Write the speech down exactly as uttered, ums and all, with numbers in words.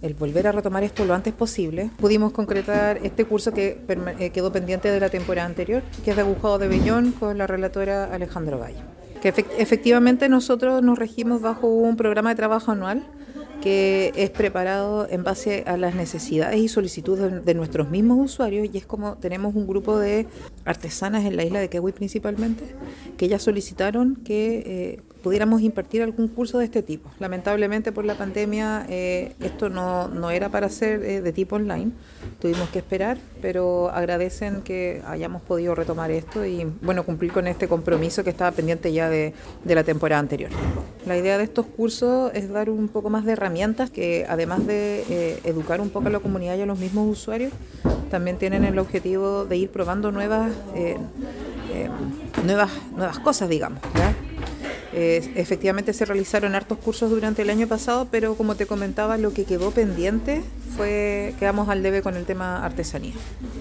el volver a retomar esto lo antes posible. Pudimos concretar este curso que eh, quedó pendiente de la temporada anterior, que es de Agujado de Vellón, con la relatora Alejandra Valle. Que efect- efectivamente nosotros nos regimos bajo un programa de trabajo anual que es preparado en base a las necesidades y solicitudes de, de nuestros mismos usuarios, y es como tenemos un grupo de artesanas en la isla de Quehuy principalmente, que ellas solicitaron que eh, pudiéramos impartir algún curso de este tipo. Lamentablemente por la pandemia eh, esto no, no era para ser eh, de tipo online, tuvimos que esperar, pero agradecen que hayamos podido retomar esto y bueno, cumplir con este compromiso que estaba pendiente ya de, de la temporada anterior. La idea de estos cursos es dar un poco más de herramientas que, además de eh, educar un poco a la comunidad y a los mismos usuarios, también tienen el objetivo de ir probando nuevas, eh, eh, nuevas, nuevas cosas, digamos, ¿ya? Eh, efectivamente se realizaron hartos cursos durante el año pasado, pero como te comentaba, lo que quedó pendiente fue, quedamos al debe con el tema artesanía.